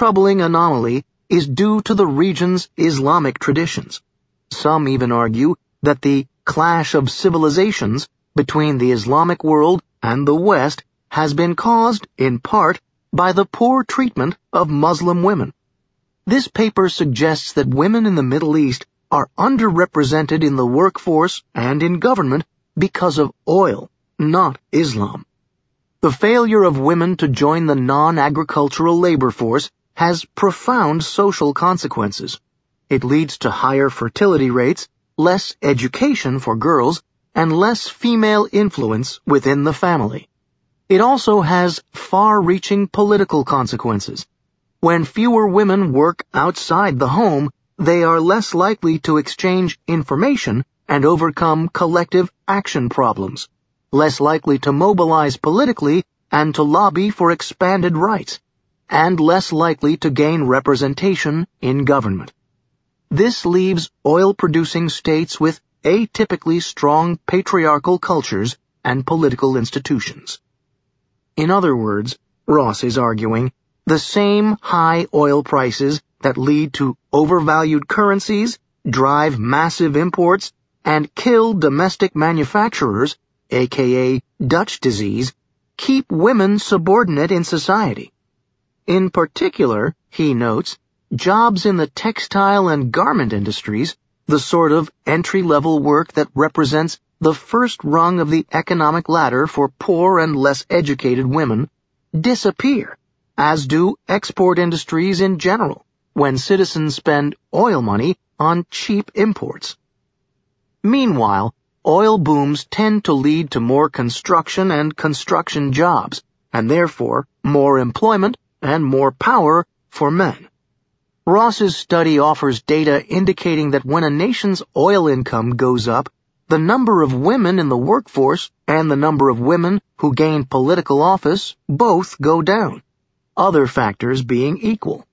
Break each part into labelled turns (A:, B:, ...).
A: troubling anomaly is due to the region's Islamic traditions. Some even argue that the clash of civilizations between the Islamic world and the West has been caused, in part, by the poor treatment of Muslim women. This paper suggests that women in the Middle East are underrepresented in the workforce and in government because of oil, not Islam. The failure of women to join the non-agricultural labor force has profound social consequences. It leads to higher fertility rates, less education for girls, and less female influence within the family. It also has far-reaching political consequences. When fewer women work outside the home, they are less likely to exchange information and overcome collective action problems, less likely to mobilize politically and to lobby for expanded rights, and less likely to gain representation in government. This leaves oil-producing states with atypically strong patriarchal cultures and political institutions. In other words, Ross is arguing, the same high oil prices that lead to overvalued currencies, drive massive imports, and kill domestic manufacturers, aka Dutch disease, keep women subordinate in society. In particular, he notes, jobs in the textile and garment industries, the sort of entry-level work that represents the first rung of the economic ladder for poor and less educated women, disappear, as do export industries in general, when citizens spend oil money on cheap imports. Meanwhile, oil booms tend to lead to more construction and construction jobs, and therefore more employment and more power for men. Ross's study offers data indicating that when a nation's oil income goes up, the number of women in the workforce and the number of women who gain political office both go down, other factors being equal.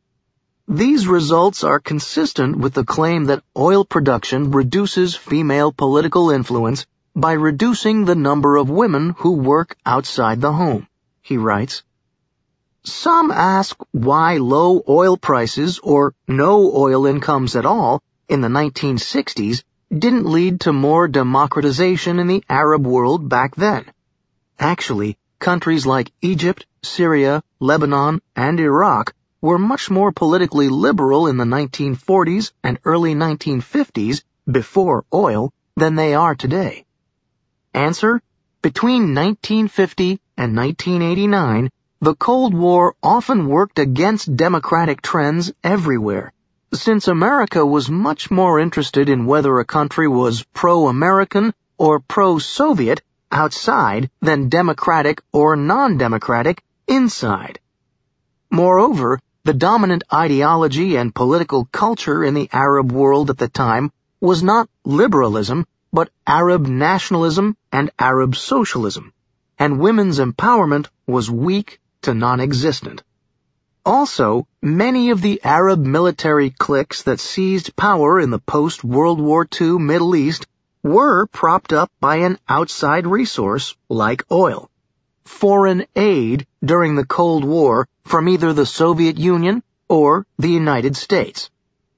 A: These results are consistent with the claim that oil production reduces female political influence by reducing the number of women who work outside the home, he writes. Some ask why low oil prices or no oil incomes at all in the 1960s didn't lead to more democratization in the Arab world back then. Actually, countries like Egypt, Syria, Lebanon, and Iraq were much more politically liberal in the 1940s and early 1950s before oil than they are today. Answer: between 1950 and 1989, the Cold War often worked against democratic trends everywhere, since America was much more interested in whether a country was pro-American or pro-Soviet outside than democratic or non-democratic inside. Moreover, the dominant ideology and political culture in the Arab world at the time was not liberalism, but Arab nationalism and Arab socialism, and women's empowerment was weak to non-existent. Also, many of the Arab military cliques that seized power in the post-World War II Middle East were propped up by an outside resource like oil. Foreign aid during the Cold War from either the Soviet Union or the United States.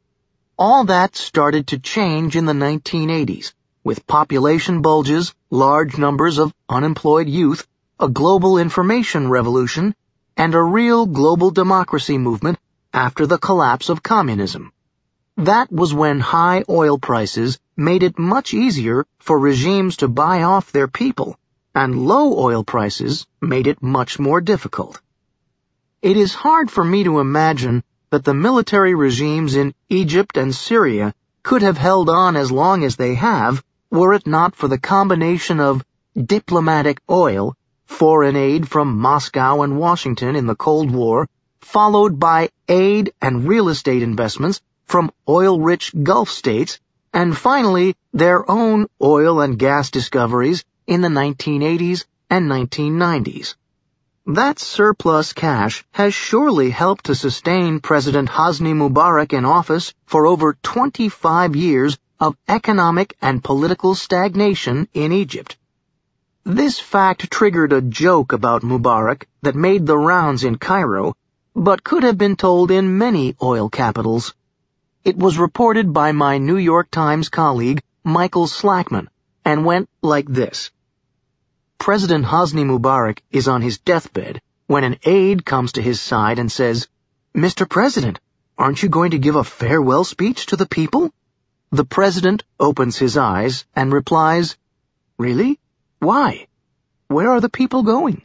A: All that started to change in the 1980s, with population bulges, large numbers of unemployed youth, a global information revolution, and a real global democracy movement after the collapse of communism. That was when high oil prices made it much easier for regimes to buy off their people, and low oil prices made it much more difficult. It is hard for me to imagine that the military regimes in Egypt and Syria could have held on as long as they have were it not for the combination of diplomatic oil, foreign aid from Moscow and Washington in the Cold War, followed by aid and real estate investments from oil-rich Gulf states, and finally their own oil and gas discoveries in the 1980s and 1990s. That surplus cash has surely helped to sustain President Hosni Mubarak in office for over 25 years of economic and political stagnation in Egypt. This fact triggered a joke about Mubarak that made the rounds in Cairo, but could have been told in many oil capitals. It was reported by my New York Times colleague, Michael Slackman, and went like this. President Hosni Mubarak is on his deathbed when an aide comes to his side and says, "Mr. President, aren't you going to give a farewell speech to the people?" The president opens his eyes and replies, "Really? Why? Where are the people going?"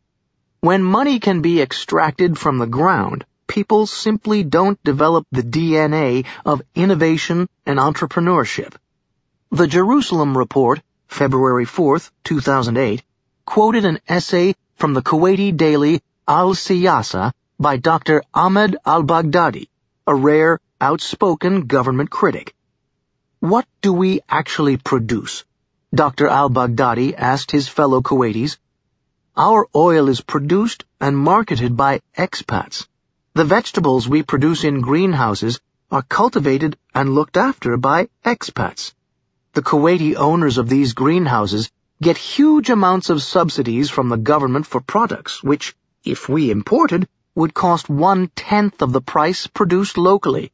A: When money can be extracted from the ground, people simply don't develop the DNA of innovation and entrepreneurship. The Jerusalem Report, February 4, 2008, quoted an essay from the Kuwaiti daily Al-Siyasa by Dr. Ahmed al-Baghdadi, a rare, outspoken government critic. What do we actually produce? Dr. al-Baghdadi asked his fellow Kuwaitis. Our oil is produced and marketed by expats. The vegetables we produce in greenhouses are cultivated and looked after by expats. The Kuwaiti owners of these greenhouses get huge amounts of subsidies from the government for products which, if we imported, would cost 1/10 of the price produced locally.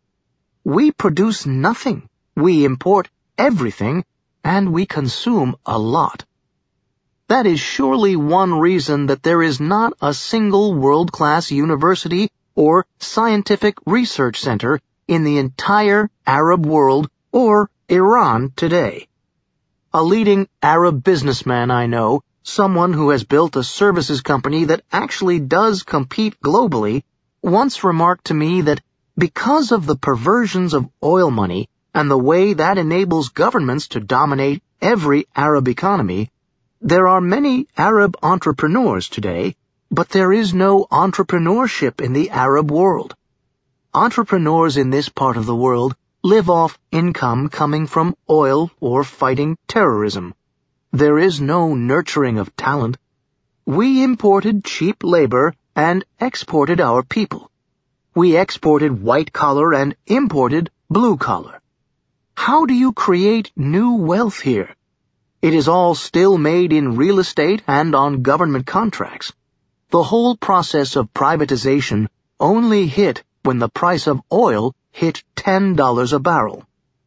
A: We produce nothing. We import everything, and we consume a lot. That is surely one reason that there is not a single world-class university or scientific research center in the entire Arab world or Iran today. A leading Arab businessman I know, someone who has built a services company that actually does compete globally, once remarked to me that because of the perversions of oil money and the way that enables governments to dominate every Arab economy, there are many Arab entrepreneurs today, but there is no entrepreneurship in the Arab world. Entrepreneurs in this part of the world live off income coming from oil or fighting terrorism. There is no nurturing of talent. We imported cheap labor and exported our people. We exported white-collar and imported blue-collar. How do you create new wealth here? It is all still made in real estate and on government contracts. The whole process of privatization only hit when the price of oil hit $10 a barrel.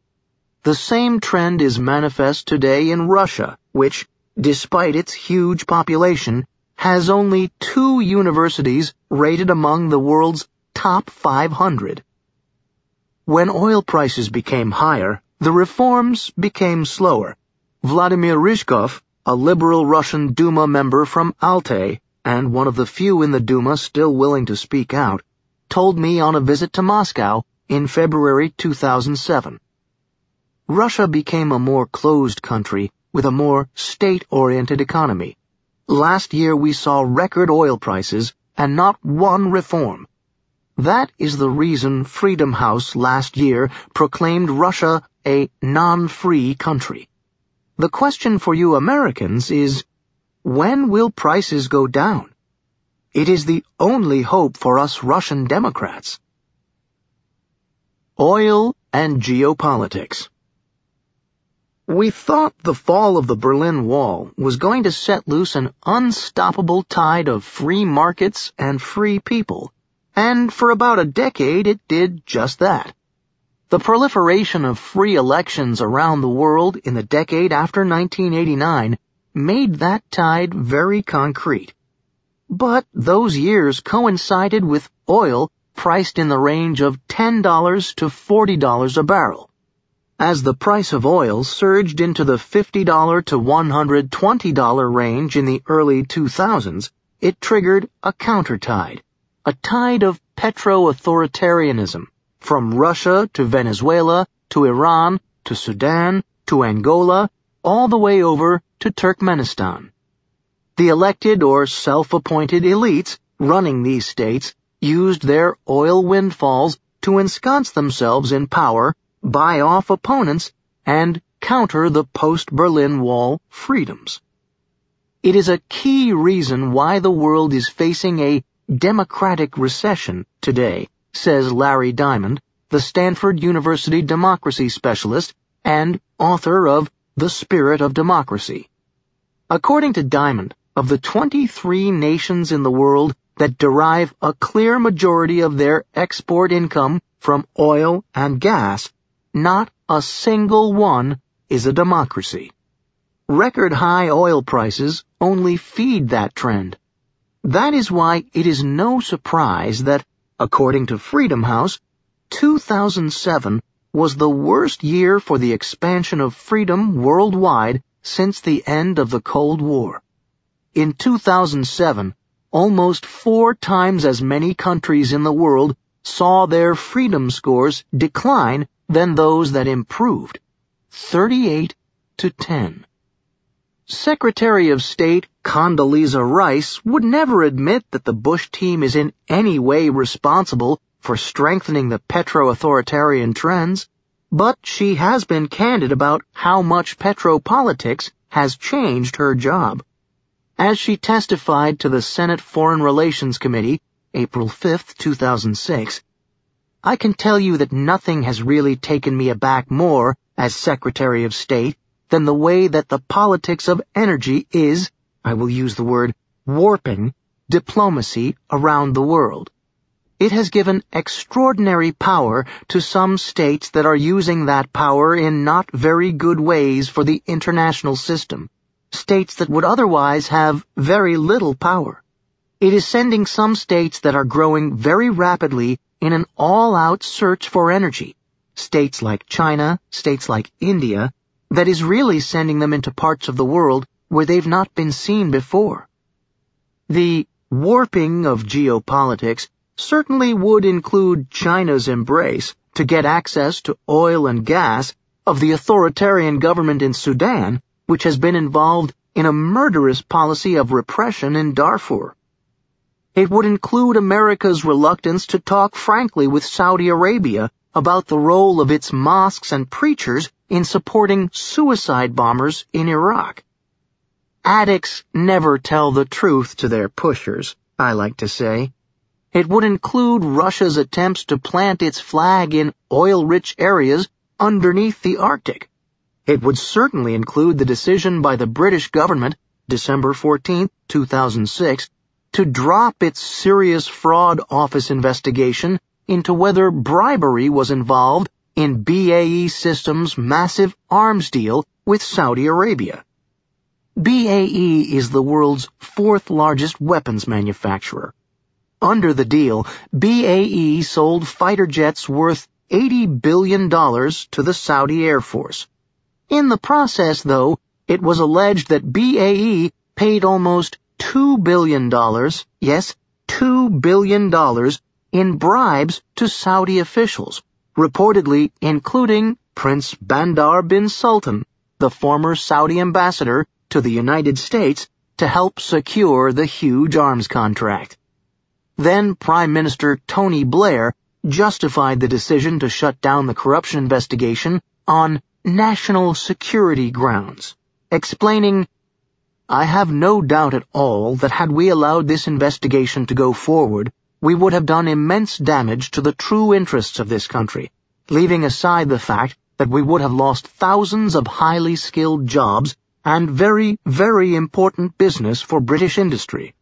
A: The same trend is manifest today in Russia, which, despite its huge population, has only 2 universities rated among the world's top 500. When oil prices became higher, the reforms became slower. Vladimir Ryzhkov, a liberal Russian Duma member from Altai, and one of the few in the Duma still willing to speak out, told me on a visit to Moscow in February 2007. Russia became a more closed country with a more state-oriented economy. Last year we saw record oil prices and not one reform. That is the reason Freedom House last year proclaimed Russia a non-free country. The question for you Americans is, when will prices go down? It is the only hope for us Russian Democrats. Oil and geopolitics. We thought the fall of the Berlin Wall was going to set loose an unstoppable tide of free markets and free people, and for about a decade it did just that. The proliferation of free elections around the world in the decade after 1989 made that tide very concrete. But those years coincided with oil priced in the range of $10 to $40 a barrel. As the price of oil surged into the $50 to $120 range in the early 2000s, it triggered a countertide, a tide of petro-authoritarianism, from Russia to Venezuela to Iran to Sudan to Angola, all the way over to Turkmenistan. The elected or self-appointed elites running these states used their oil windfalls to ensconce themselves in power, buy off opponents, and counter the post-Berlin Wall freedoms. It is a key reason why the world is facing a democratic recession today, says Larry Diamond, the Stanford University democracy specialist and author of The Spirit of Democracy. According to Diamond, of the 23 nations in the world that derive a clear majority of their export income from oil and gas, not a single one is a democracy. Record high oil prices only feed that trend. That is why it is no surprise that, according to Freedom House, 2007 was the worst year for the expansion of freedom worldwide since the end of the Cold War. In 2007, almost 4 times as many countries in the world saw their freedom scores decline than those that improved, 38-10. Secretary of State Condoleezza Rice would never admit that the Bush team is in any way responsible for strengthening the petro-authoritarian trends, but she has been candid about how much petropolitics has changed her job. As she testified to the Senate Foreign Relations Committee, April 5, 2006, "I can tell you that nothing has really taken me aback more as Secretary of State than the way that the politics of energy is, I will use the word, warping diplomacy around the world. It has given extraordinary power to some states that are using that power in not very good ways for the international system, states that would otherwise have very little power. It is sending some states that are growing very rapidly in an all-out search for energy, states like China, states like India, that is really sending them into parts of the world where they've not been seen before. The warping of geopolitics certainly would include China's embrace to get access to oil and gas of the authoritarian government in Sudan, which has been involved in a murderous policy of repression in Darfur. It would include America's reluctance to talk frankly with Saudi Arabia about the role of its mosques and preachers in supporting suicide bombers in Iraq. Addicts never tell the truth to their pushers, I like to say. It would include Russia's attempts to plant its flag in oil-rich areas underneath the Arctic. It would certainly include the decision by the British government, December 14, 2006, to drop its serious fraud office investigation into whether bribery was involved in BAE Systems' massive arms deal with Saudi Arabia. BAE is the world's 4th largest weapons manufacturer. Under the deal, BAE sold fighter jets worth $80 billion to the Saudi Air Force. In the process, though, it was alleged that BAE paid almost $2 billion, yes, $2 billion, in bribes to Saudi officials, reportedly including Prince Bandar bin Sultan, the former Saudi ambassador to the United States, to help secure the huge arms contract. Then Prime Minister Tony Blair justified the decision to shut down the corruption investigation on national security grounds, explaining, "I have no doubt at all that had we allowed this investigation to go forward, we would have done immense damage to the true interests of this country, leaving aside the fact that we would have lost thousands of highly skilled jobs and very, very important business for British industry."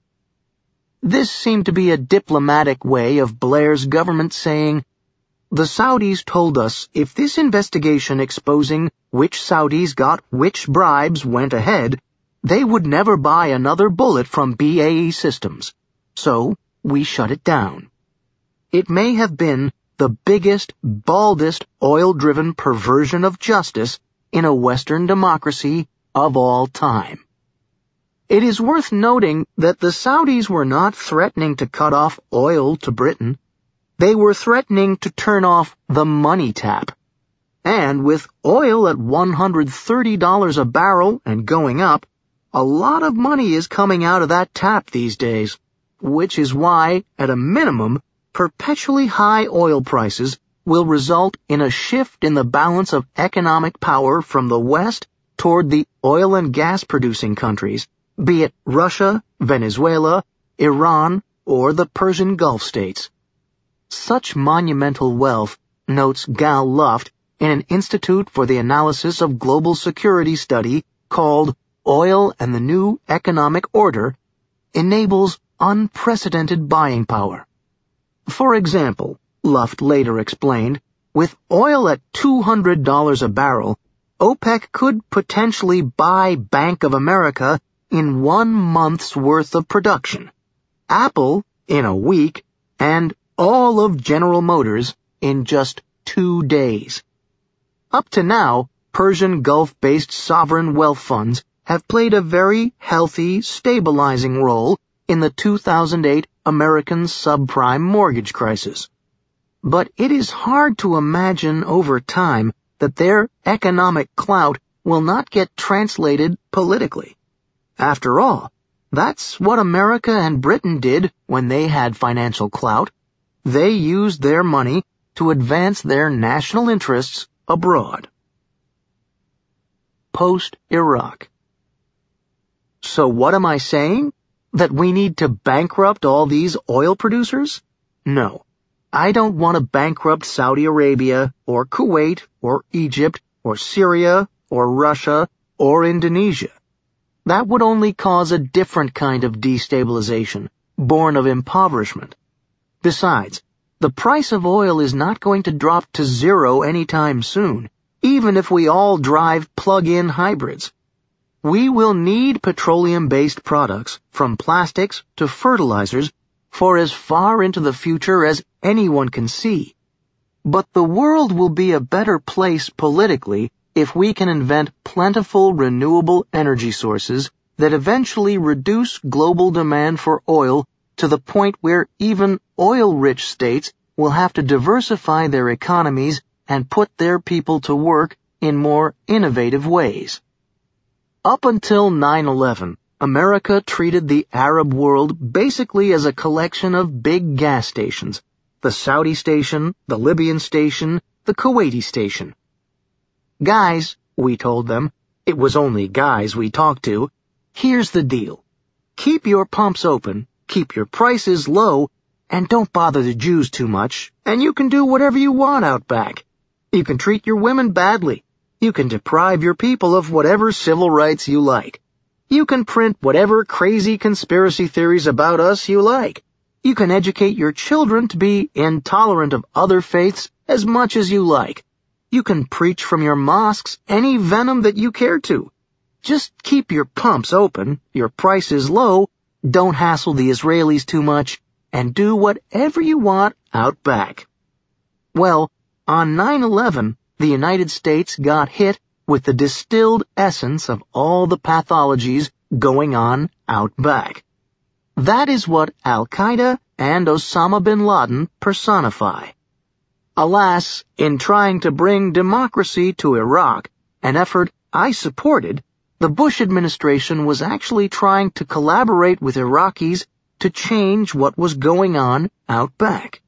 A: This seemed to be a diplomatic way of Blair's government saying, "The Saudis told us if this investigation exposing which Saudis got which bribes went ahead, they would never buy another bullet from BAE Systems. So we shut it down." It may have been the biggest, baldest, oil-driven perversion of justice in a Western democracy of all time. It is worth noting that the Saudis were not threatening to cut off oil to Britain. They were threatening to turn off the money tap. And with oil at $130 a barrel and going up, a lot of money is coming out of that tap these days, which is why, at a minimum, perpetually high oil prices will result in a shift in the balance of economic power from the West toward the oil and gas producing countries, be it Russia, Venezuela, Iran, or the Persian Gulf states. Such monumental wealth, notes Gal Luft in an Institute for the Analysis of Global Security study called Oil and the New Economic Order, enables unprecedented buying power. For example, Luft later explained, with oil at $200 a barrel, OPEC could potentially buy Bank of America in 1 month's worth of production, Apple in a week, and all of General Motors in just 2 days. Up to now, Persian Gulf-based sovereign wealth funds have played a very healthy, stabilizing role in the 2008 American subprime mortgage crisis. But it is hard to imagine over time that their economic clout will not get translated politically. After all, that's what America and Britain did when they had financial clout. They used their money to advance their national interests abroad. Post-Iraq. So what am I saying? That we need to bankrupt all these oil producers? No. I don't want to bankrupt Saudi Arabia, or Kuwait, or Egypt, or Syria, or Russia, or Indonesia. That would only cause a different kind of destabilization, born of impoverishment. Besides, the price of oil is not going to drop to zero anytime soon, even if we all drive plug-in hybrids. We will need petroleum-based products, from plastics to fertilizers, for as far into the future as anyone can see. But the world will be a better place politically if we can invent plentiful renewable energy sources that eventually reduce global demand for oil to the point where even oil-rich states will have to diversify their economies and put their people to work in more innovative ways. Up until 9/11, America treated the Arab world basically as a collection of big gas stations, the Saudi station, the Libyan station, the Kuwaiti station. Guys, we told them, it was only guys we talked to, here's the deal. Keep your pumps open, keep your prices low, and don't bother the Jews too much, and you can do whatever you want out back. You can treat your women badly. You can deprive your people of whatever civil rights you like. You can print whatever crazy conspiracy theories about us you like. You can educate your children to be intolerant of other faiths as much as you like. You can preach from your mosques any venom that you care to. Just keep your pumps open, your prices low, don't hassle the Israelis too much, and do whatever you want out back. Well, on 9/11, the United States got hit with the distilled essence of all the pathologies going on out back. That is what Al-Qaeda and Osama bin Laden personify. Alas, in trying to bring democracy to Iraq, an effort I supported, the Bush administration was actually trying to collaborate with Iraqis to change what was going on out back.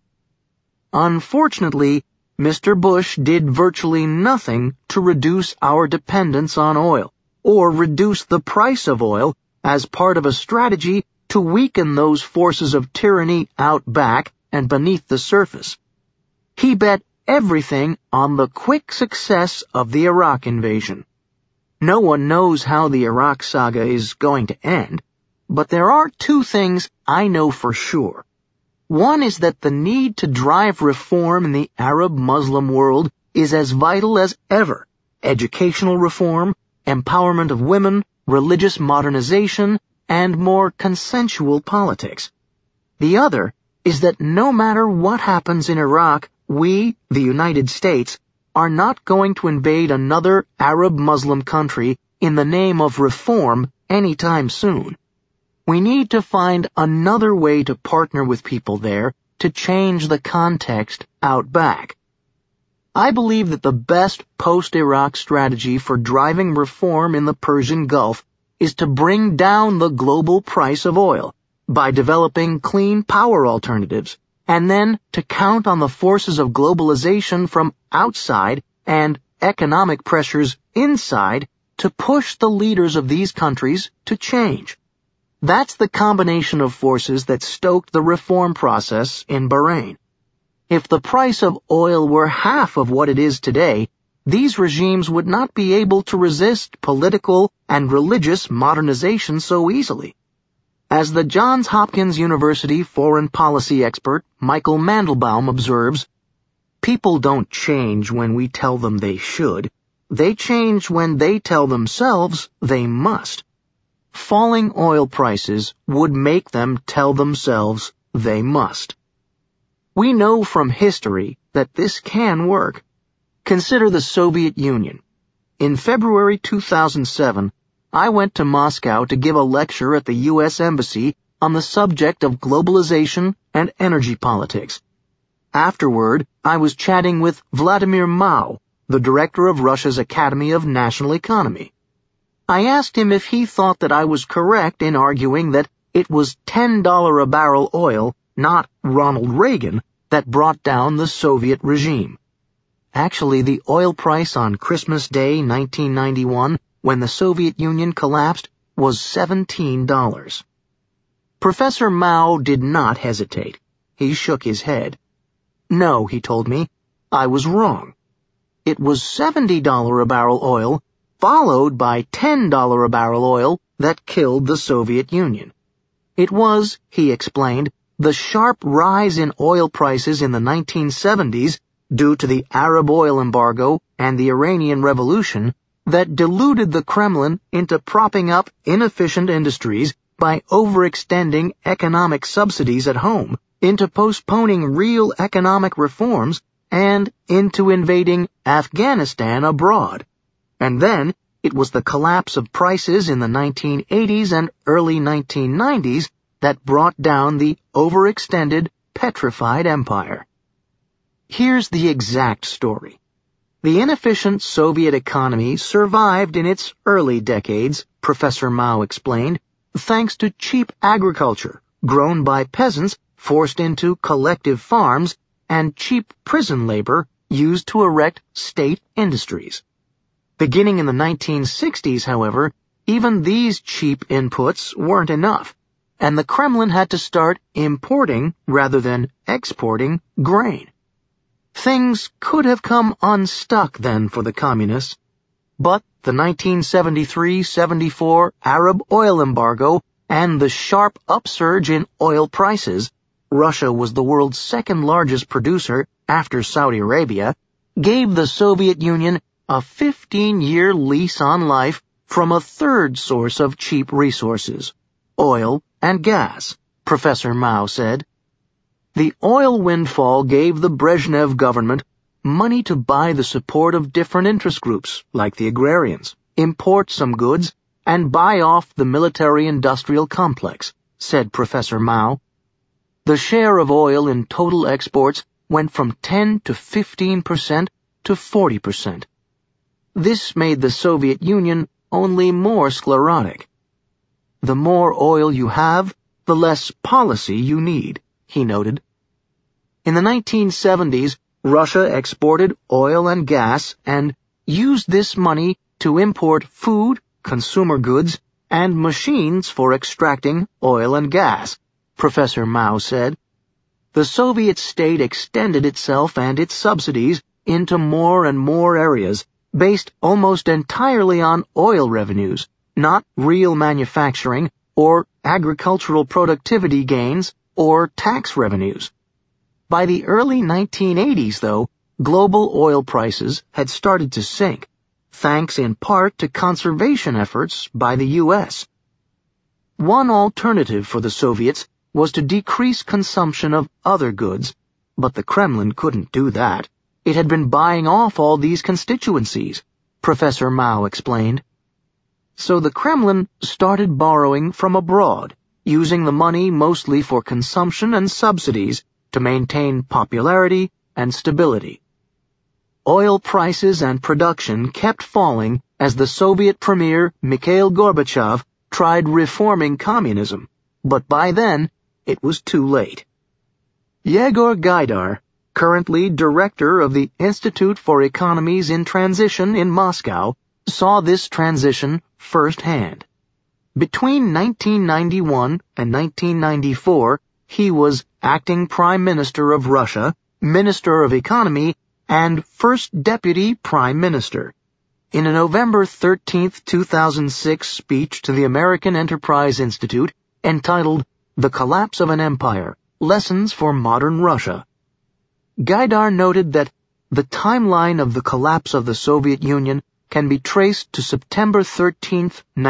A: Unfortunately, Mr. Bush did virtually nothing to reduce our dependence on oil, or reduce the price of oil as part of a strategy to weaken those forces of tyranny out back and beneath the surface. He bet everything on the quick success of the Iraq invasion. No one knows how the Iraq saga is going to end, but there are 2 things I know for sure. One is that the need to drive reform in the Arab-Muslim world is as vital as ever. Educational reform, empowerment of women, religious modernization, and more consensual politics. The other is that no matter what happens in Iraq, we, the United States, are not going to invade another Arab-Muslim country in the name of reform anytime soon. We need to find another way to partner with people there to change the context out back. I believe that the best post-Iraq strategy for driving reform in the Persian Gulf is to bring down the global price of oil by developing clean power alternatives, and then to count on the forces of globalization from outside and economic pressures inside to push the leaders of these countries to change. That's the combination of forces that stoked the reform process in Bahrain. If the price of oil were half of what it is today, these regimes would not be able to resist political and religious modernization so easily. As the Johns Hopkins University foreign policy expert Michael Mandelbaum observes, people don't change when we tell them they should. They change when they tell themselves they must. Falling oil prices would make them tell themselves they must. We know from history that this can work. Consider the Soviet Union. In February 2007, I went to Moscow to give a lecture at the U.S. Embassy on the subject of globalization and energy politics. Afterward, I was chatting with Vladimir Mao, the director of Russia's Academy of National Economy. I asked him if he thought that I was correct in arguing that it was $10 a barrel oil, not Ronald Reagan, that brought down the Soviet regime. Actually, the oil price on Christmas Day 1991, when the Soviet Union collapsed, was $17. Professor Mao did not hesitate. He shook his head. No, he told me, I was wrong. It was $70 a barrel oil, followed by $10 a barrel oil, that killed the Soviet Union. It was, he explained, the sharp rise in oil prices in the 1970s due to the Arab oil embargo and the Iranian Revolution that deluded the Kremlin into propping up inefficient industries by overextending economic subsidies at home, into postponing real economic reforms, and into invading Afghanistan abroad. And then it was the collapse of prices in the 1980s and early 1990s that brought down the overextended, petrified empire. Here's the exact story. The inefficient Soviet economy survived in its early decades, Professor Mao explained, thanks to cheap agriculture grown by peasants forced into collective farms and cheap prison labor used to erect state industries. Beginning in the 1960s, however, even these cheap inputs weren't enough, and the Kremlin had to start importing rather than exporting grain. Things could have come unstuck then for the communists, but the 1973-74 Arab oil embargo and the sharp upsurge in oil prices, Russia was the world's second largest producer after Saudi Arabia, gave the Soviet Union a 15-year lease on life from a third source of cheap resources, oil and gas, Professor Mao said. The oil windfall gave the Brezhnev government money to buy the support of different interest groups, like the agrarians, import some goods, and buy off the military-industrial complex, said Professor Mao. The share of oil in total exports went from 10 to 15% to 40%. This made the Soviet Union only more sclerotic. The more oil you have, the less policy you need, he noted. In the 1970s, Russia exported oil and gas and used this money to import food, consumer goods, and machines for extracting oil and gas, Professor Mao said. The Soviet state extended itself and its subsidies into more and more areas, based almost entirely on oil revenues, not real manufacturing or agricultural productivity gains or tax revenues. By the early 1980s, though, global oil prices had started to sink, thanks in part to conservation efforts by the U.S. One alternative for the Soviets was to decrease consumption of other goods, but the Kremlin couldn't do that. It had been buying off all these constituencies, Professor Mao explained. So the Kremlin started borrowing from abroad, using the money mostly for consumption and subsidies to maintain popularity and stability. Oil prices and production kept falling as the Soviet Premier Mikhail Gorbachev tried reforming communism, but by then it was too late. Yegor Gaidar, currently director of the Institute for Economies in Transition in Moscow, saw this transition firsthand. Between 1991 and 1994, he was acting Prime Minister of Russia, Minister of Economy, and First Deputy Prime Minister. In a November 13, 2006 speech to the American Enterprise Institute, entitled The Collapse of an Empire, Lessons for Modern Russia. Gaidar noted that the timeline of the collapse of the Soviet Union can be traced to September 13,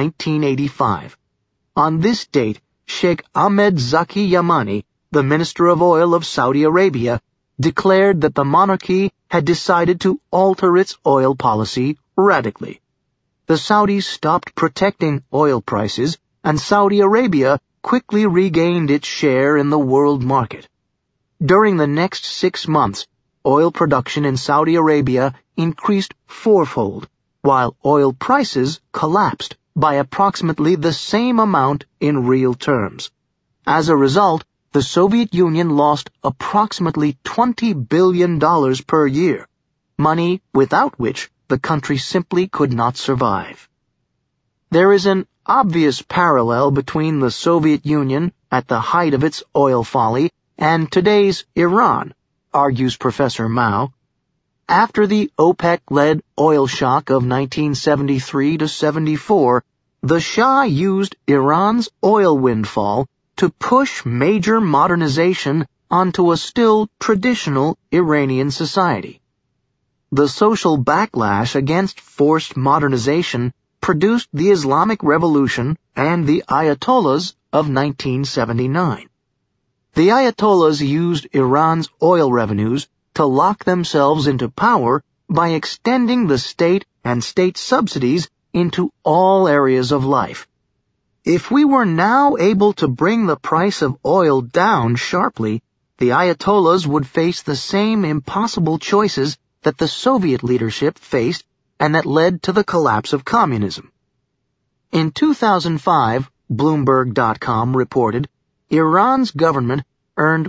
A: 1985. On this date, Sheikh Ahmed Zaki Yamani, the Minister of Oil of Saudi Arabia, declared that the monarchy had decided to alter its oil policy radically. The Saudis stopped protecting oil prices, and Saudi Arabia quickly regained its share in the world market. During the next 6 months, oil production in Saudi Arabia increased fourfold, while oil prices collapsed by approximately the same amount in real terms. As a result, the Soviet Union lost approximately $20 billion per year, money without which the country simply could not survive. There is an obvious parallel between the Soviet Union at the height of its oil folly and today's Iran, argues Professor Mao. After the OPEC-led oil shock of 1973 to 74, the Shah used Iran's oil windfall to push major modernization onto a still traditional Iranian society. The social backlash against forced modernization produced the Islamic Revolution and the Ayatollahs of 1979. The Ayatollahs used Iran's oil revenues to lock themselves into power by extending the state and state subsidies into all areas of life. If we were now able to bring the price of oil down sharply, the Ayatollahs would face the same impossible choices that the Soviet leadership faced and that led to the collapse of communism. In 2005, Bloomberg.com reported, Iran's government earned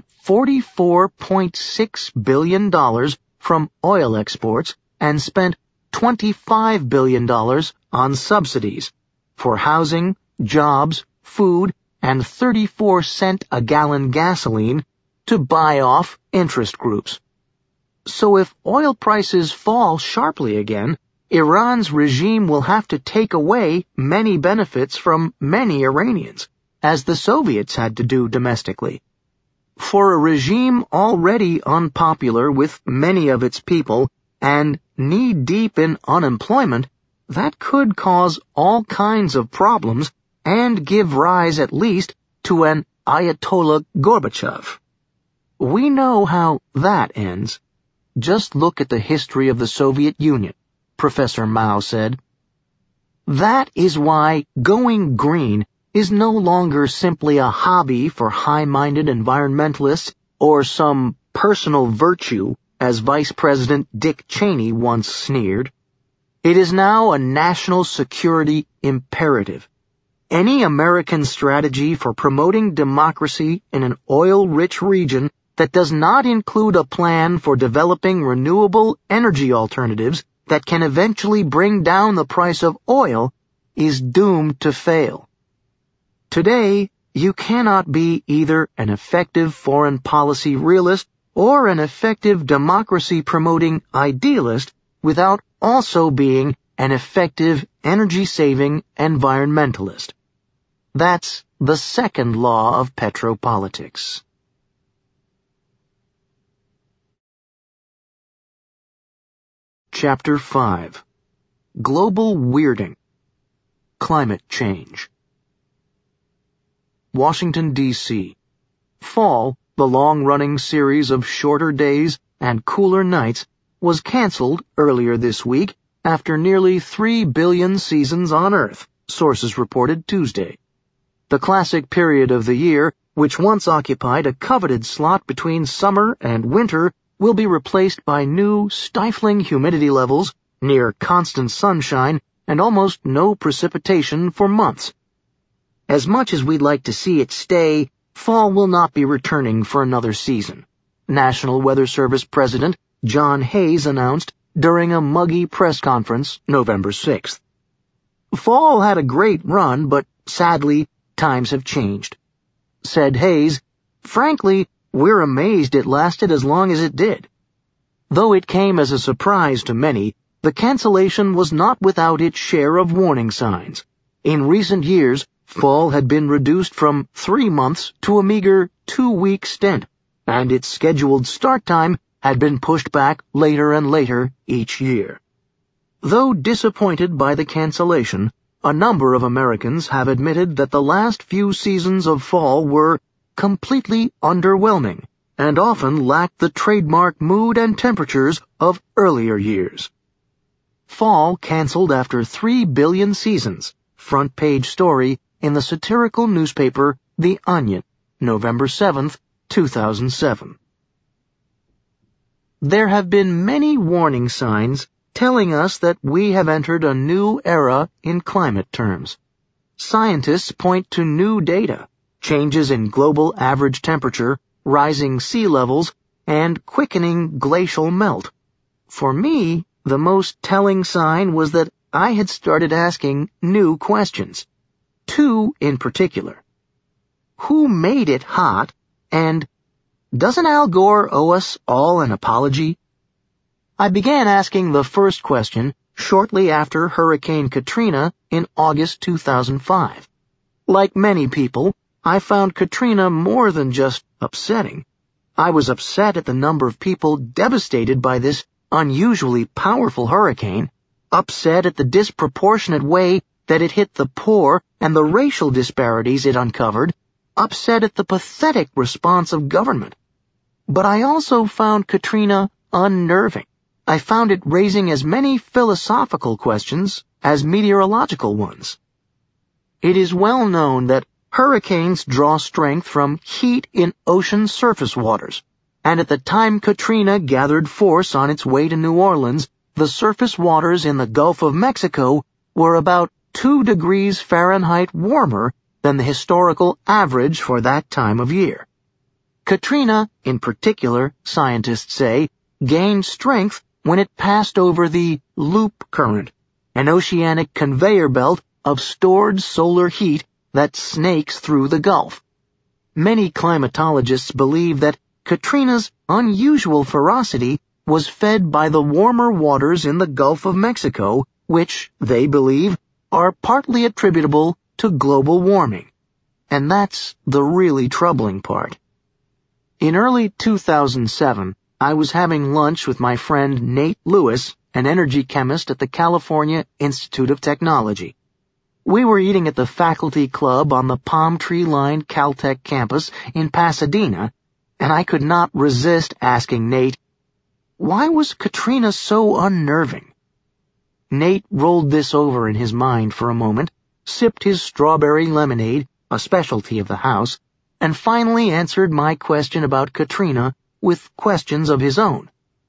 A: $44.6 billion from oil exports and spent $25 billion on subsidies for housing, jobs, food, and 34-cent a gallon gasoline to buy off interest groups. So if oil prices fall sharply again, Iran's regime will have to take away many benefits from many Iranians, as the Soviets had to do domestically. For a regime already unpopular with many of its people and knee-deep in unemployment, that could cause all kinds of problems and give rise at least to an Ayatollah Gorbachev. We know how that ends. Just look at the history of the Soviet Union, Professor Mao said. That is why going green is no longer simply a hobby for high-minded environmentalists or some personal virtue, as Vice President Dick Cheney once sneered. It is now a national security imperative. Any American strategy for promoting democracy in an oil-rich region that does not include a plan for developing renewable energy alternatives that can eventually bring down the price of oil is doomed to fail. Today, you cannot be either an effective foreign policy realist or an effective democracy-promoting idealist without also being an effective energy-saving environmentalist. That's the second law of petropolitics. Chapter 5. Global Weirding. Climate Change. Washington, D.C. Fall, the long-running series of shorter days and cooler nights, was canceled earlier this week after nearly 3 billion seasons on Earth, sources reported Tuesday. The classic period of the year, which once occupied a coveted slot between summer and winter, will be replaced by new, stifling humidity levels, near constant sunshine, and almost no precipitation for months. As much as we'd like to see it stay, fall will not be returning for another season, National Weather Service President John Hayes announced during a muggy press conference November 6th. Fall had a great run, but sadly, times have changed. Said Hayes, frankly, we're amazed it lasted as long as it did. Though it came as a surprise to many, the cancellation was not without its share of warning signs. In recent years, fall had been reduced from 3 months to a meager 2-week stint, and its scheduled start time had been pushed back later and later each year. Though disappointed by the cancellation, a number of Americans have admitted that the last few seasons of fall were completely underwhelming and often lacked the trademark mood and temperatures of earlier years. Fall canceled after 3 billion seasons. Front page story in the satirical newspaper The Onion, November 7, 2007. There have been many warning signs telling us that we have entered a new era in climate terms. Scientists point to new data, changes in global average temperature, rising sea levels, and quickening glacial melt. For me, the most telling sign was that I had started asking new questions. 2 in particular. Who made it hot? And doesn't Al Gore owe us all an apology? I began asking the first question shortly after Hurricane Katrina in August 2005. Like many people, I found Katrina more than just upsetting. I was upset at the number of people devastated by this unusually powerful hurricane, upset at the disproportionate way that it hit the poor and the racial disparities it uncovered, upset at the pathetic response of government. But I also found Katrina unnerving. I found it raising as many philosophical questions as meteorological ones. It is well known that hurricanes draw strength from heat in ocean surface waters, and at the time Katrina gathered force on its way to New Orleans, the surface waters in the Gulf of Mexico were about 2 degrees Fahrenheit warmer than the historical average for that time of year. Katrina, in particular, scientists say, gained strength when it passed over the loop current, an oceanic conveyor belt of stored solar heat that snakes through the Gulf. Many climatologists believe that Katrina's unusual ferocity was fed by the warmer waters in the Gulf of Mexico, which, they believe, are partly attributable to global warming. And that's the really troubling part. In early 2007, I was having lunch with my friend Nate Lewis, an energy chemist at the California Institute of Technology. We were eating at the faculty club on the palm tree-lined Caltech campus in Pasadena, and I could not resist asking Nate, why was Katrina so unnerving? Nate rolled this over in his mind for a moment, sipped his strawberry lemonade, a specialty of the house, and finally answered my question about Katrina with questions of his own.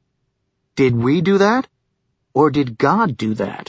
A: Did we do that? Or did God do that?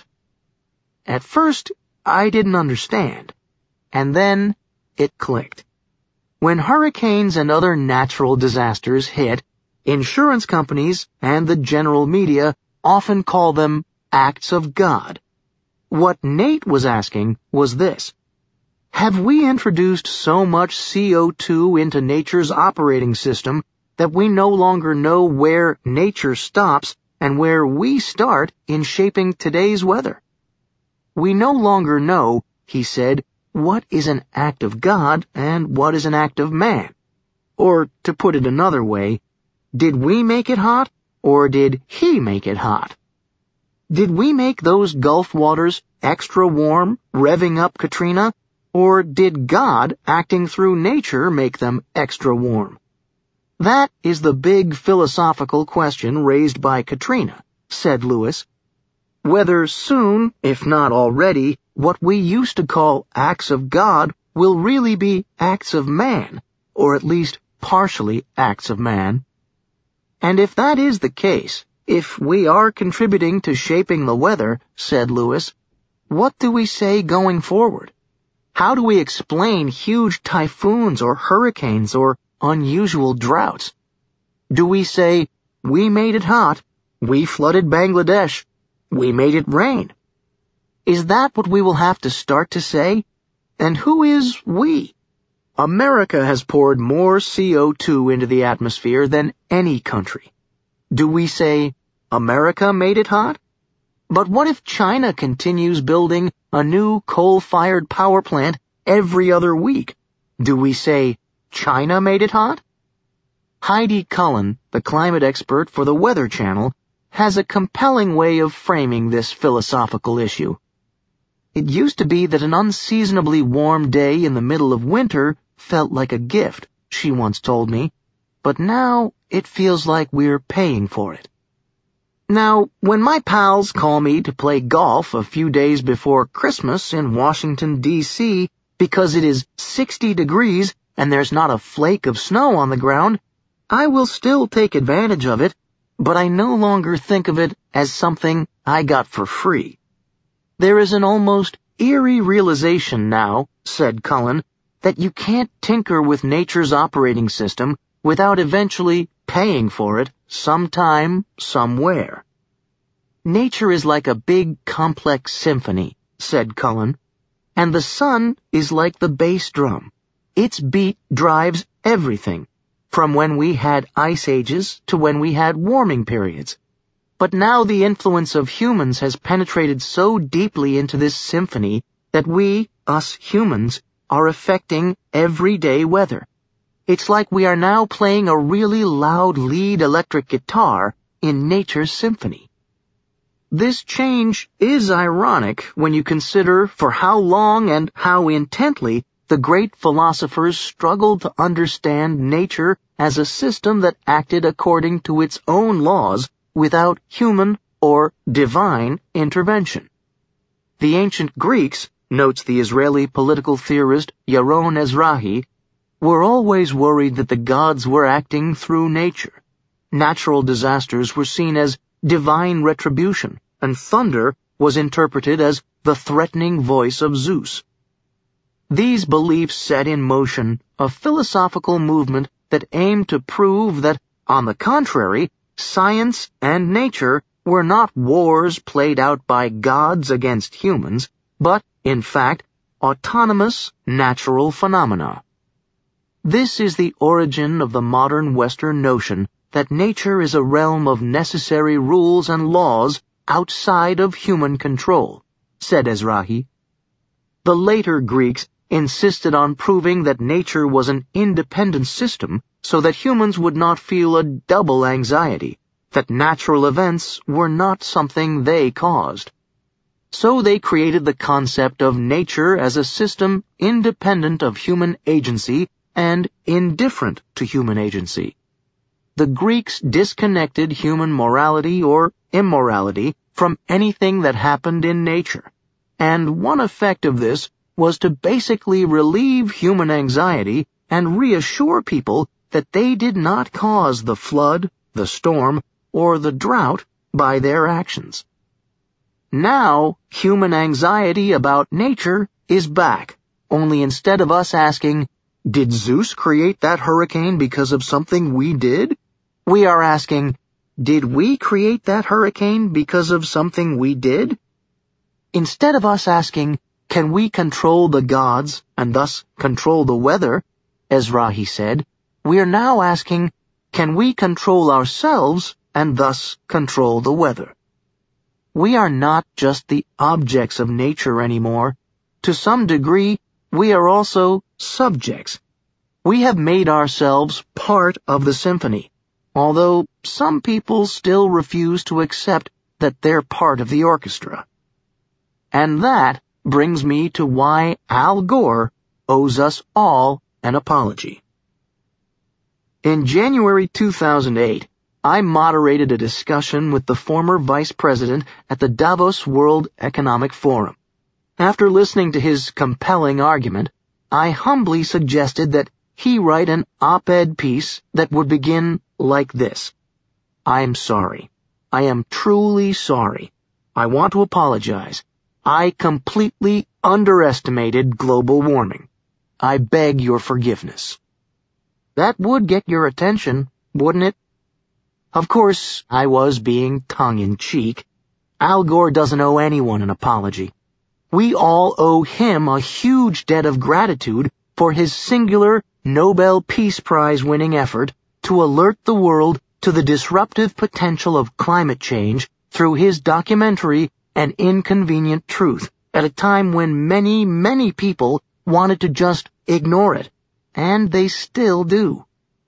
A: At first, I didn't understand. And then it clicked. When hurricanes and other natural disasters hit, insurance companies and the general media often call them acts of God. What Nate was asking was this. Have we introduced so much CO2 into nature's operating system that we no longer know where nature stops and where we start in shaping today's weather? We no longer know, he said, what is an act of God and what is an act of man. Or, to put it another way, did we make it hot or did he make it hot? Did we make those Gulf waters extra warm, revving up Katrina, or did God, acting through nature, make them extra warm? That is the big philosophical question raised by Katrina, said Lewis. Whether soon, if not already, what we used to call acts of God will really be acts of man, or at least partially acts of man. And if that is the case, if we are contributing to shaping the weather, said Lewis, what do we say going forward? How do we explain huge typhoons or hurricanes or unusual droughts? Do we say, we made it hot, we flooded Bangladesh, we made it rain? Is that what we will have to start to say? And who is we? America has poured more CO2 into the atmosphere than any country. Do we say, America made it hot? But what if China continues building a new coal-fired power plant every other week? Do we say, China made it hot? Heidi Cullen, the climate expert for the Weather Channel, has a compelling way of framing this philosophical issue. It used to be that an unseasonably warm day in the middle of winter felt like a gift, she once told me, but now it feels like we're paying for it. Now, when my pals call me to play golf a few days before Christmas in Washington, D.C., because it is 60 degrees and there's not a flake of snow on the ground, I will still take advantage of it, but I no longer think of it as something I got for free. There is an almost eerie realization now, said Cullen, that you can't tinker with nature's operating system without eventually paying for it sometime, somewhere. Nature is like a big, complex symphony, said Cullen, and the sun is like the bass drum. Its beat drives everything, from when we had ice ages to when we had warming periods. But now the influence of humans has penetrated so deeply into this symphony that we, us humans, are affecting everyday weather. It's like we are now playing a really loud lead electric guitar in nature's symphony. This change is ironic when you consider for how long and how intently the great philosophers struggled to understand nature as a system that acted according to its own laws without human or divine intervention. The ancient Greeks, notes the Israeli political theorist Yaron Ezrahi, were always worried that the gods were acting through nature. Natural disasters were seen as divine retribution, and thunder was interpreted as the threatening voice of Zeus. These beliefs set in motion a philosophical movement that aimed to prove that, on the contrary, science and nature were not wars played out by gods against humans, but, in fact, autonomous natural phenomena. This is the origin of the modern Western notion that nature is a realm of necessary rules and laws outside of human control, said Ezrahi. The later Greeks insisted on proving that nature was an independent system so that humans would not feel a double anxiety, that natural events were not something they caused. So they created the concept of nature as a system independent of human agency and indifferent to human agency. The Greeks disconnected human morality or immorality from anything that happened in nature, and one effect of this was to basically relieve human anxiety and reassure people that they did not cause the flood, the storm, or the drought by their actions. Now, human anxiety about nature is back, only instead of us asking, did Zeus create that hurricane because of something we did? We are asking, did we create that hurricane because of something we did? Instead of us asking, can we control the gods and thus control the weather, Ezrahi said, we are now asking, can we control ourselves and thus control the weather? We are not just the objects of nature anymore. To some degree, we are also subjects. We have made ourselves part of the symphony, although some people still refuse to accept that they're part of the orchestra. And that brings me to why Al Gore owes us all an apology. In January 2008, I moderated a discussion with the former vice president at the Davos World Economic Forum. After listening to his compelling argument, I humbly suggested that he write an op-ed piece that would begin like this. I'm sorry. I am truly sorry. I want to apologize. I completely underestimated global warming. I beg your forgiveness. That would get your attention, wouldn't it? Of course, I was being tongue-in-cheek. Al Gore doesn't owe anyone an apology. We all owe him a huge debt of gratitude for his singular Nobel Peace Prize-winning effort to alert the world to the disruptive potential of climate change through his documentary An Inconvenient Truth at a time when many people wanted to just ignore it, and they still do.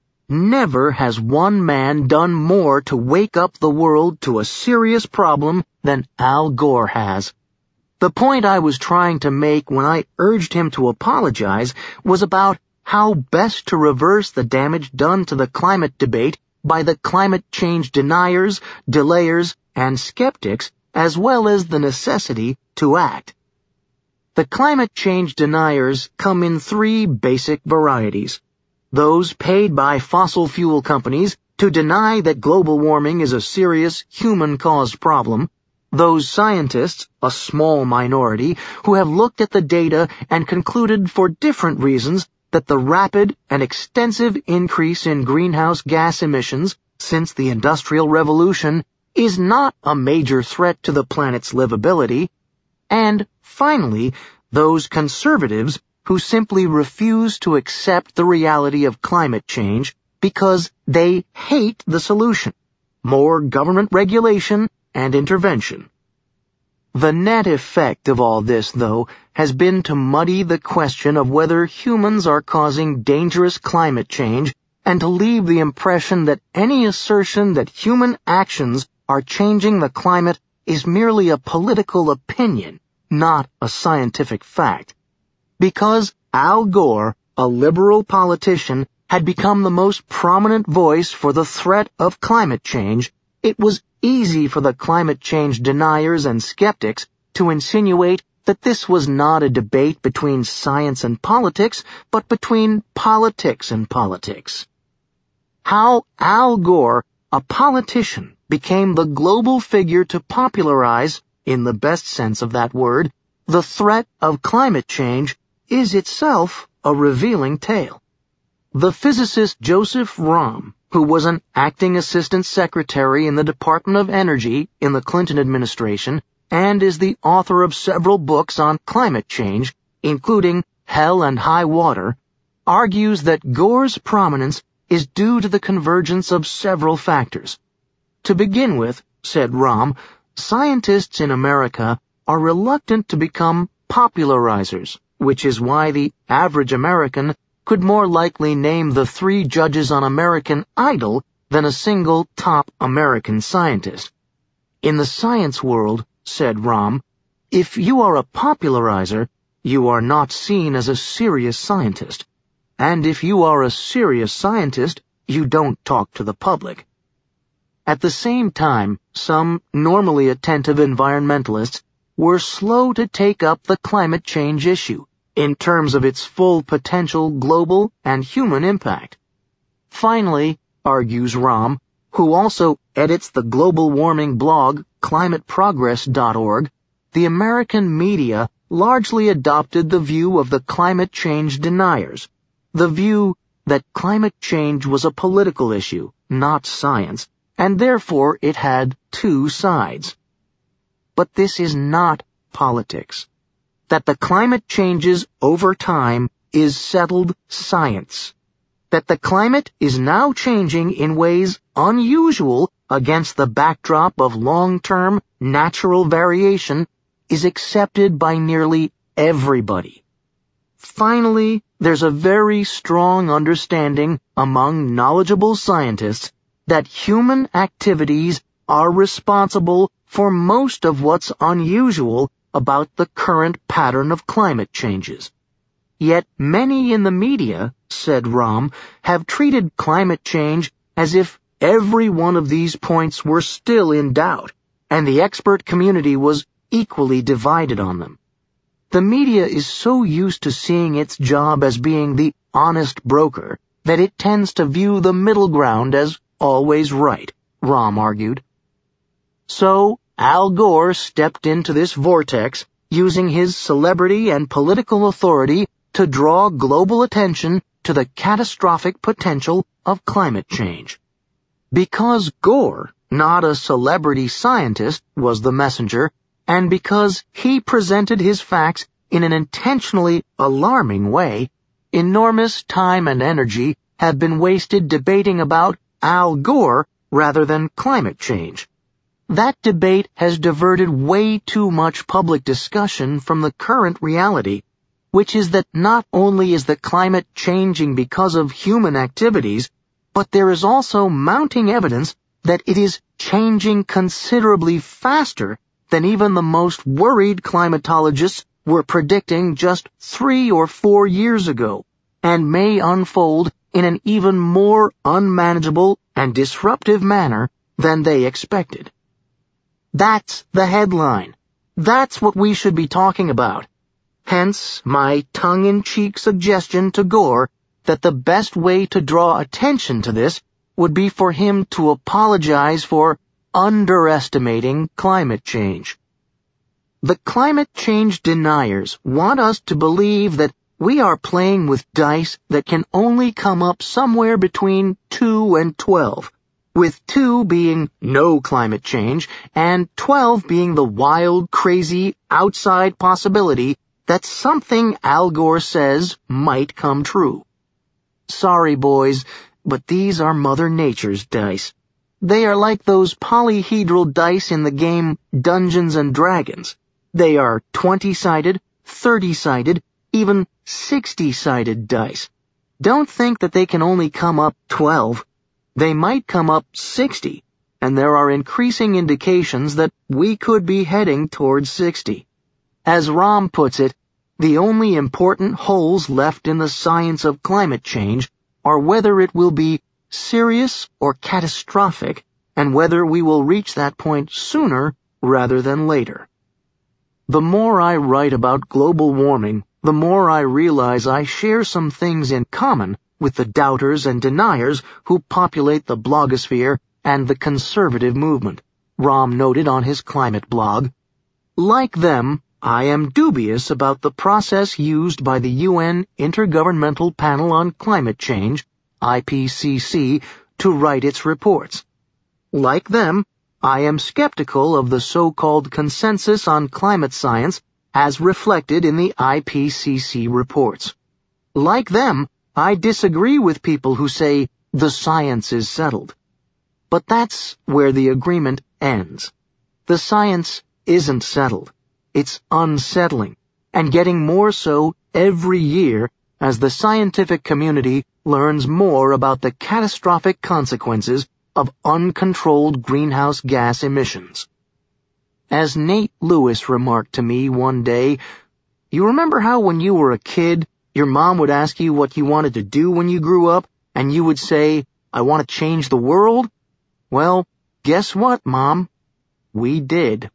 A: Never has one man done more to wake up the world to a serious problem than Al Gore has. The point I was trying to make when I urged him to apologize was about how best to reverse the damage done to the climate debate by the climate change deniers, delayers, and skeptics, as well as the necessity to act. The climate change deniers come in three basic varieties. Those paid by fossil fuel companies to deny that global warming is a serious human-caused problem, those scientists, a small minority, who have looked at the data and concluded for different reasons that the rapid and extensive increase in greenhouse gas emissions since the Industrial Revolution is not a major threat to the planet's livability, and, finally, those conservatives who simply refuse to accept the reality of climate change because they hate the solution: more government regulation and intervention. The net effect of all this, though, has been to muddy the question of whether humans are causing dangerous climate change and to leave the impression that any assertion that human actions are changing the climate is merely a political opinion, not a scientific fact. Because Al Gore, a liberal politician, had become the most prominent voice for the threat of climate change, it was easy for the climate change deniers and skeptics to insinuate that this was not a debate between science and politics, but between politics and politics. How Al Gore, a politician, became the global figure to popularize, in the best sense of that word, the threat of climate change is itself a revealing tale. The physicist Joseph Romm, who was an acting assistant secretary in the Department of Energy in the Clinton administration and is the author of several books on climate change, including Hell and High Water, argues that Gore's prominence is due to the convergence of several factors. To begin with, said Romm, scientists in America are reluctant to become popularizers, which is why the average American could more likely name the 3 judges on American Idol than a single top American scientist. In the science world, said Romm, if you are a popularizer, you are not seen as a serious scientist. And if you are a serious scientist, you don't talk to the public. At the same time, some normally attentive environmentalists were slow to take up the climate change issue in terms of its full potential global and human impact. Finally, argues Romm, who also edits the global warming blog climateprogress.org, the American media largely adopted the view of the climate change deniers, the view that climate change was a political issue, not science, and therefore it had 2 sides. But this is not politics. That the climate changes over time is settled science. That the climate is now changing in ways unusual against the backdrop of long-term natural variation is accepted by nearly everybody. Finally, there's a very strong understanding among knowledgeable scientists that human activities are responsible for most of what's unusual about the current pattern of climate changes. Yet many in the media, said Romm, have treated climate change as if every one of these points were still in doubt, and the expert community was equally divided on them. The media is so used to seeing its job as being the honest broker that it tends to view the middle ground as always right, Romm argued. So, Al Gore stepped into this vortex using his celebrity and political authority to draw global attention to the catastrophic potential of climate change. Because Gore, not a celebrity scientist, was the messenger, and because he presented his facts in an intentionally alarming way, enormous time and energy have been wasted debating about Al Gore rather than climate change. that debate has diverted way too much public discussion from the current reality, which is that not only is the climate changing because of human activities, but there is also mounting evidence that it is changing considerably faster than even the most worried climatologists were predicting just 3 or 4 years ago, and may unfold in an even more unmanageable and disruptive manner than they expected. That's the headline. That's what we should be talking about. Hence, my tongue-in-cheek suggestion to Gore that the best way to draw attention to this would be for him to apologize for underestimating climate change. The climate change deniers want us to believe that we are playing with dice that can only come up somewhere between 2 and 12, with 2 being no climate change and 12 being the wild, crazy, outside possibility that something Al Gore says might come true. Sorry, boys, but these are Mother Nature's dice. They are like those polyhedral dice in the game Dungeons and Dragons. They are 20-sided, 30-sided, even 60-sided dice. Don't think that they can only come up 12. They might come up 60, and there are increasing indications that we could be heading towards 60. As Rahm puts it, the only important holes left in the science of climate change are whether it will be serious or catastrophic, and whether we will reach that point sooner rather than later. The more I write about global warming, the more I realize I share some things in common with the doubters and deniers who populate the blogosphere and the conservative movement, Rahm noted on his climate blog. Like them, I am dubious about the process used by the UN Intergovernmental Panel on Climate Change, IPCC, to write its reports. Like them, I am skeptical of the so-called consensus on climate science as reflected in the IPCC reports. Like them, I disagree with people who say the science is settled. But that's where the agreement ends. The science isn't settled. It's unsettling, and getting more so every year as the scientific community learns more about the catastrophic consequences of uncontrolled greenhouse gas emissions. As Nate Lewis remarked to me one day, you remember how when you were a kid, your mom would ask you what you wanted to do when you grew up, and you would say, I want to change the world? Well, guess what, Mom? We did.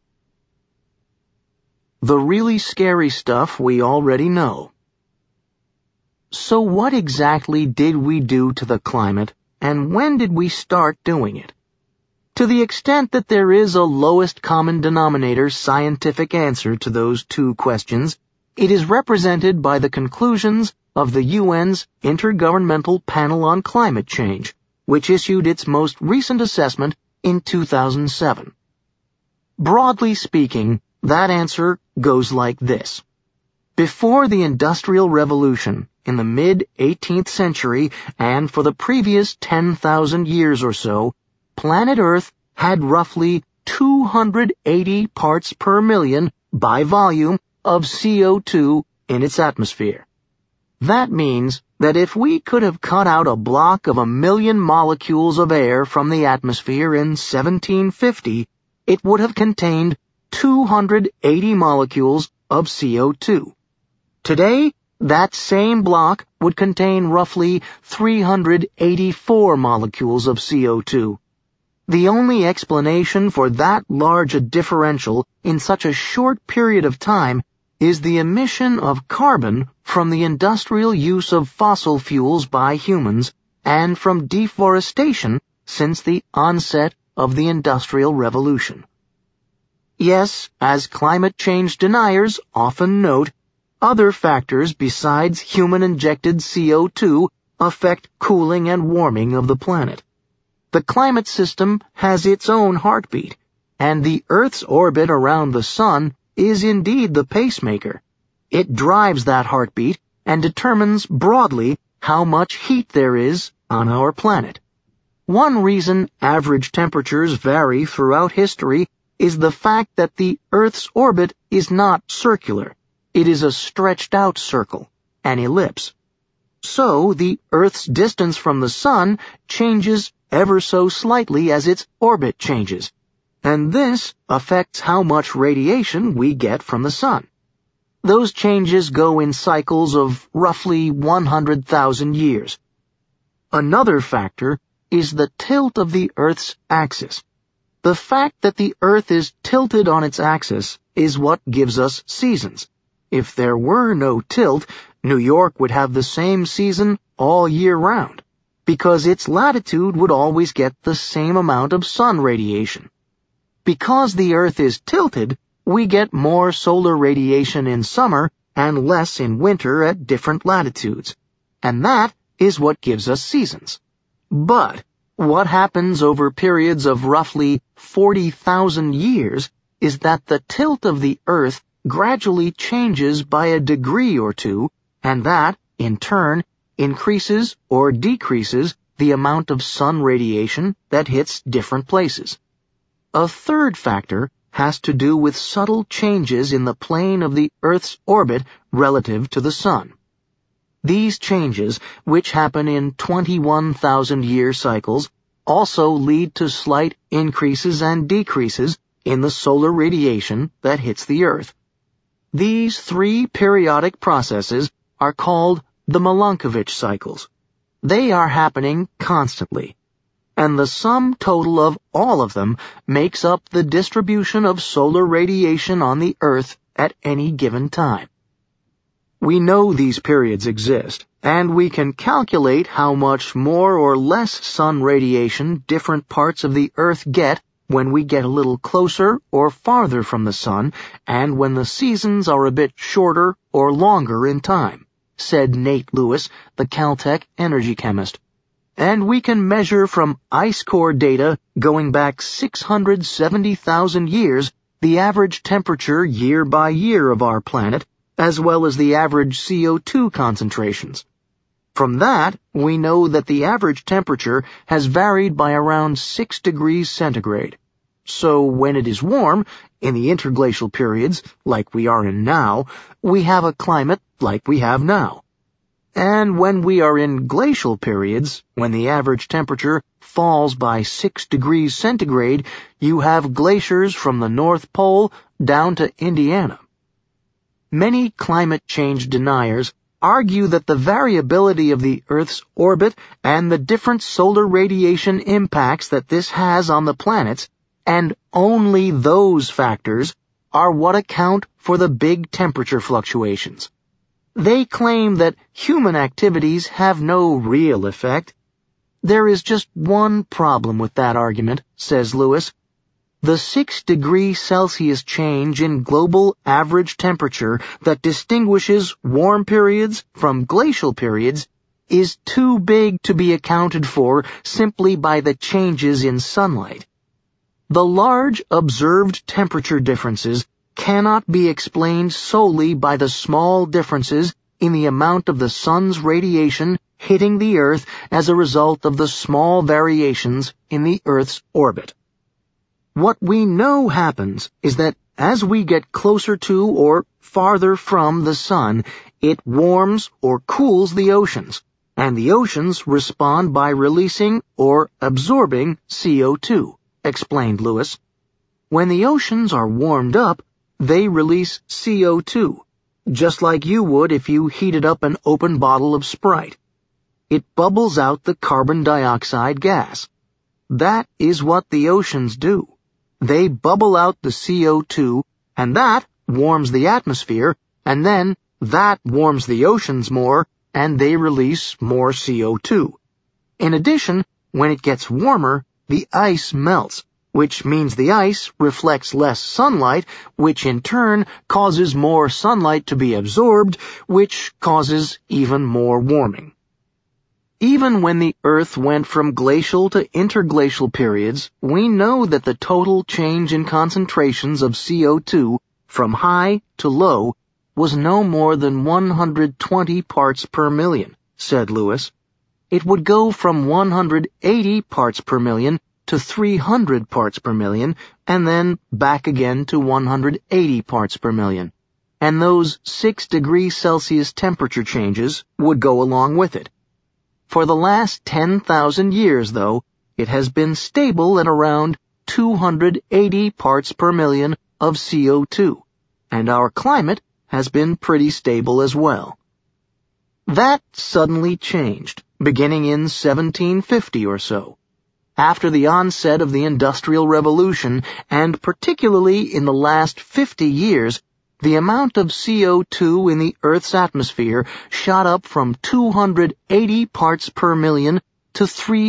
A: The really scary stuff we already know. So what exactly did we do to the climate, and when did we start doing it? To the extent that there is a lowest common denominator scientific answer to those two questions, it is represented by the conclusions of the UN's Intergovernmental Panel on Climate Change, which issued its most recent assessment in 2007. Broadly speaking, that answer goes like this. Before the Industrial Revolution, in the mid-18th century and for the previous 10,000 years or so, planet Earth had roughly 280 parts per million by volume of CO2 in its atmosphere. That means that if we could have cut out a block of 1 million molecules of air from the atmosphere in 1750, it would have contained 280 molecules of CO2. Today, that same block would contain roughly 384 molecules of CO2. The only explanation for that large a differential in such a short period of time is the emission of carbon from the industrial use of fossil fuels by humans and from deforestation since the onset of the Industrial Revolution. Yes, as climate change deniers often note, other factors besides human-injected CO2 affect cooling and warming of the planet. The climate system has its own heartbeat, and the Earth's orbit around the Sun is indeed the pacemaker. It drives that heartbeat and determines broadly how much heat there is on our planet. One reason average temperatures vary throughout history is the fact that the Earth's orbit is not circular. It is a stretched-out circle, an ellipse. So the Earth's distance from the Sun changes ever so slightly as its orbit changes, and this affects how much radiation we get from the Sun. Those changes go in cycles of roughly 100,000 years. Another factor is the tilt of the Earth's axis. The fact that the Earth is tilted on its axis is what gives us seasons. If there were no tilt, New York would have the same season all year round, because its latitude would always get the same amount of sun radiation. Because the Earth is tilted, we get more solar radiation in summer and less in winter at different latitudes, and that is what gives us seasons. But what happens over periods of roughly 40,000 years is that the tilt of the Earth gradually changes by a degree or two, and that, in turn, increases or decreases the amount of sun radiation that hits different places. A third factor has to do with subtle changes in the plane of the Earth's orbit relative to the Sun. These changes, which happen in 21,000-year cycles, also lead to slight increases and decreases in the solar radiation that hits the Earth. These three periodic processes are called the Milankovitch cycles. They are happening constantly, and the sum total of all of them makes up the distribution of solar radiation on the Earth at any given time. We know these periods exist, and we can calculate how much more or less sun radiation different parts of the Earth get when we get a little closer or farther from the Sun, and when the seasons are a bit shorter or longer in time, said Nate Lewis, the Caltech energy chemist. And we can measure from ice core data going back 670,000 years the average temperature year by year of our planet, as well as the average CO2 concentrations. From that, we know that the average temperature has varied by around 6 degrees centigrade. So when it is warm, in the interglacial periods, like we are in now, we have a climate like we have now. And when we are in glacial periods, when the average temperature falls by 6 degrees centigrade, you have glaciers from the North Pole down to Indiana. Many climate change deniers argue that the variability of the Earth's orbit and the different solar radiation impacts that this has on the planets, and only those factors, are what account for the big temperature fluctuations. They claim that human activities have no real effect. There is just one problem with that argument, says Lewis. The 6 degree Celsius change in global average temperature that distinguishes warm periods from glacial periods is too big to be accounted for simply by the changes in sunlight. The large observed temperature differences cannot be explained solely by the small differences in the amount of the sun's radiation hitting the Earth as a result of the small variations in the Earth's orbit. What we know happens is that as we get closer to or farther from the Sun, it warms or cools the oceans, and the oceans respond by releasing or absorbing CO2, explained Lewis. When the oceans are warmed up, they release CO2, just like you would if you heated up an open bottle of Sprite. It bubbles out the carbon dioxide gas. That is what the oceans do. They bubble out the CO2, and that warms the atmosphere, and then that warms the oceans more, and they release more CO2. In addition, when it gets warmer, the ice melts, which means the ice reflects less sunlight, which in turn causes more sunlight to be absorbed, which causes even more warming. Even when the Earth went from glacial to interglacial periods, we know that the total change in concentrations of CO2 from high to low was no more than 120 parts per million, said Lewis. it would go from 180 parts per million to 300 parts per million, and then back again to 180 parts per million. And those 6 degrees Celsius temperature changes would go along with it. For the last 10,000 years, though, it has been stable at around 280 parts per million of CO2, and our climate has been pretty stable as well. That suddenly changed, beginning in 1750 or so. After the onset of the Industrial Revolution, and particularly in the last 50 years, the amount of CO2 in the Earth's atmosphere shot up from 280 parts per million to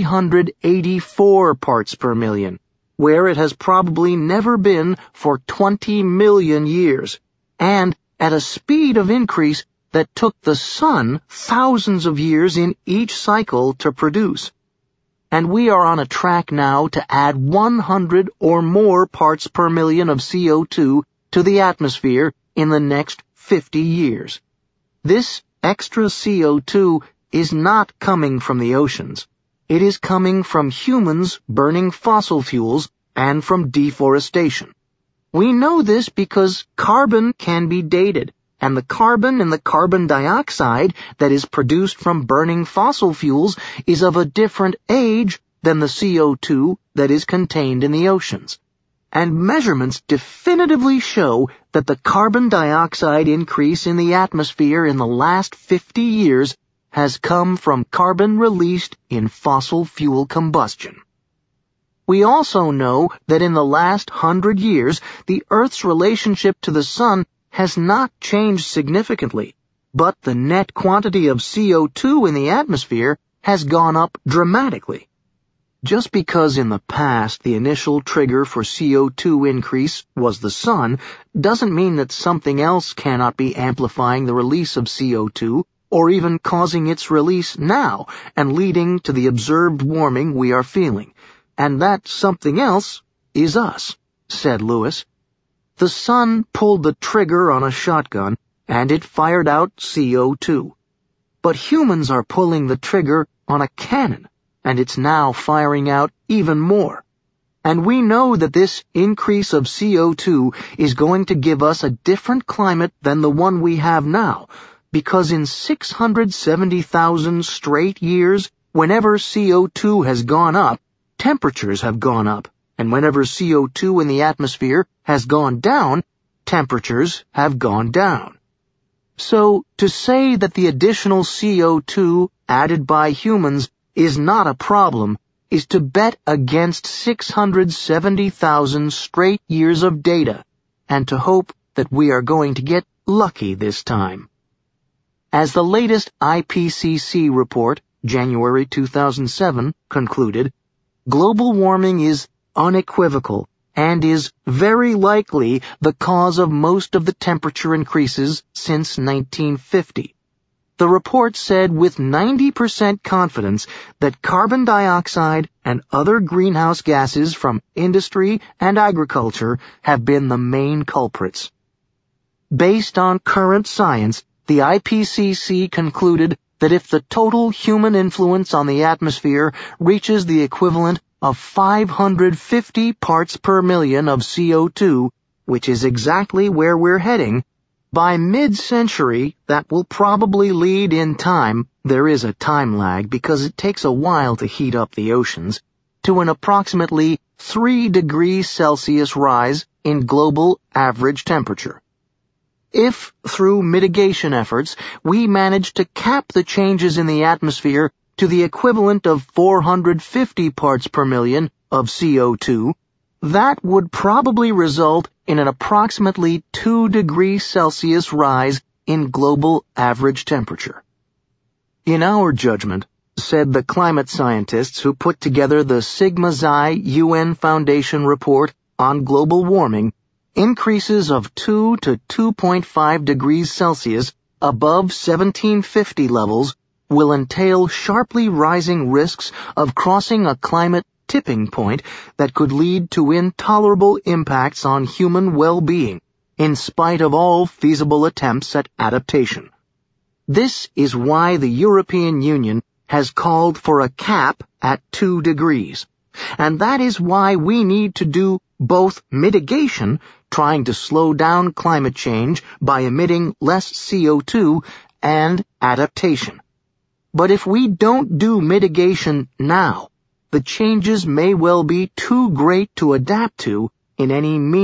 A: 384 parts per million, where it has probably never been for 20 million years, and at a speed of increase that took the Sun thousands of years in each cycle to produce. And we are on a track now to add 100 or more parts per million of CO2 to the atmosphere in the next 50 years. This extra CO2 is not coming from the oceans. It is coming from humans burning fossil fuels and from deforestation. We know this because carbon can be dated, and the carbon in the carbon dioxide that is produced from burning fossil fuels is of a different age than the CO2 that is contained in the oceans. And measurements definitively show that the carbon dioxide increase in the atmosphere in the last 50 years has come from carbon released in fossil fuel combustion. We also know that in the last 100 years, the Earth's relationship to the Sun has not changed significantly, but the net quantity of CO2 in the atmosphere has gone up dramatically. Just because in the past the initial trigger for CO2 increase was the Sun doesn't mean that something else cannot be amplifying the release of CO2 or even causing its release now and leading to the observed warming we are feeling. And that something else is us, said Lewis. The Sun pulled the trigger on a shotgun and it fired out CO2. But humans are pulling the trigger on a cannon, and it's now firing out even more. And we know that this increase of CO2 is going to give us a different climate than the one we have now, because in 670,000 straight years, whenever CO2 has gone up, temperatures have gone up, and whenever CO2 in the atmosphere has gone down, temperatures have gone down. So, to say that the additional CO2 added by humans is not a problem is to bet against 670,000 straight years of data, and to hope that we are going to get lucky this time. As the latest IPCC report, January 2007, concluded, global warming is unequivocal and is very likely the cause of most of the temperature increases since 1950. The report said with 90% confidence that carbon dioxide and other greenhouse gases from industry and agriculture have been the main culprits. Based on current science, the IPCC concluded that if the total human influence on the atmosphere reaches the equivalent of 550 parts per million of CO2, which is exactly where we're heading, by mid-century, that will probably lead in time, there is a time lag because it takes a while to heat up the oceans, to an approximately 3 degrees Celsius rise in global average temperature. If, through mitigation efforts, we manage to cap the changes in the atmosphere to the equivalent of 450 parts per million of CO2, that would probably result in an approximately 2 degrees Celsius rise in global average temperature. In our judgment, said the climate scientists who put together the Sigma Xi UN Foundation report on global warming, increases of 2 to 2.5 degrees Celsius above 1750 levels will entail sharply rising risks of crossing a climate tipping point that could lead to intolerable impacts on human well-being, in spite of all feasible attempts at adaptation. This is why the European Union has called for a cap at 2 degrees, and that is why we need to do both mitigation, trying to slow down climate change by emitting less CO2, and adaptation. But if we don't do mitigation now, the changes may well be too great to adapt to in any meaningful